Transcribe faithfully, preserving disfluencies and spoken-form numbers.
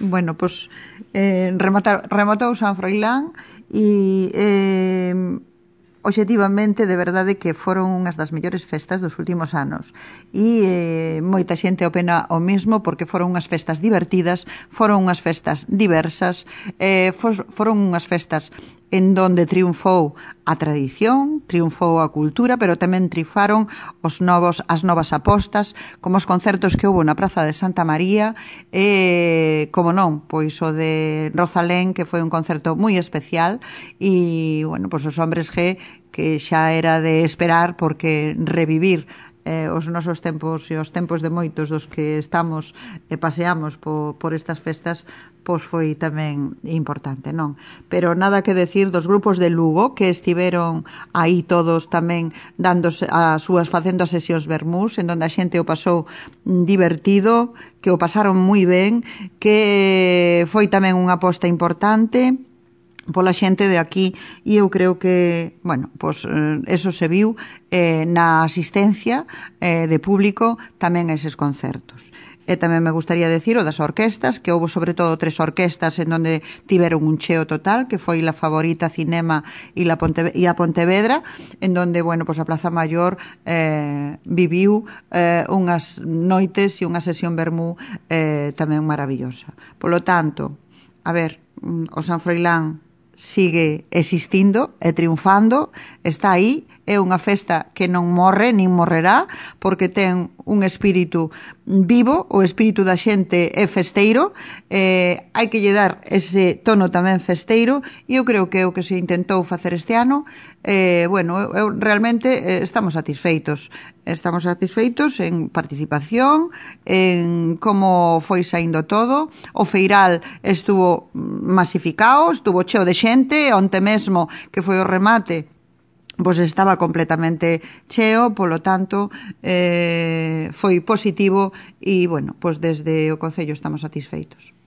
Bueno, pois eh, rematar, rematou San Froilán e eh, obxectivamente, de verdade que foron unhas das mellores festas dos últimos anos e eh, moita xente opina o mesmo porque foron unhas festas divertidas, foron unhas festas diversas, eh, for, foron unhas festas en donde triunfou a tradición, triunfou a cultura, pero tamén triunfaron os novos, as novas apostas, como os concertos que houve na Praza de Santa María, e, como non, pois o de Rosalén, que foi un concerto moi especial, e, bueno, pois os hombres G, que xa era de esperar, porque revivir eh, os nosos tempos e os tempos de moitos dos que estamos e paseamos po, por estas festas, pois foi tamén importante, non? Pero nada que decir dos grupos de Lugo que estiveron aí todos tamén dándose as súas facendo as sesións vermús, en donde a xente o pasou divertido, que o pasaron moi ben, que foi tamén unha aposta importante pola xente de aquí e eu creo que, bueno, pois eso se viu eh, na asistencia eh, de público tamén a eses concertos. E tamén me gustaría decir o das orquestas, que houve sobre todo tres orquestas en donde tiveron un cheo total, que foi La Favorita, Cinema e, la Ponte, e a Pontevedra, en donde, bueno, pois a Plaza Maior eh, viviu eh, unhas noites e unha sesión vermú eh, tamén maravillosa. Polo tanto, a ver, o San Froilán sigue existindo e triunfando, está aí, é unha festa que non morre nin morrerá, porque ten un espírito vivo, o espírito da xente é festeiro, eh, hai que lle dar ese tono tamén festeiro, e eu creo que é o que se intentou facer este ano. Eh, bueno, eu, eu realmente eh, estamos satisfeitos, estamos satisfeitos en participación, en como foi saindo todo. O feiral estuvo masificado, estuvo cheo de xente, onte mesmo que foi o remate, pois estaba completamente cheo, polo tanto eh, foi positivo e, bueno, pois desde o Concello estamos satisfeitos.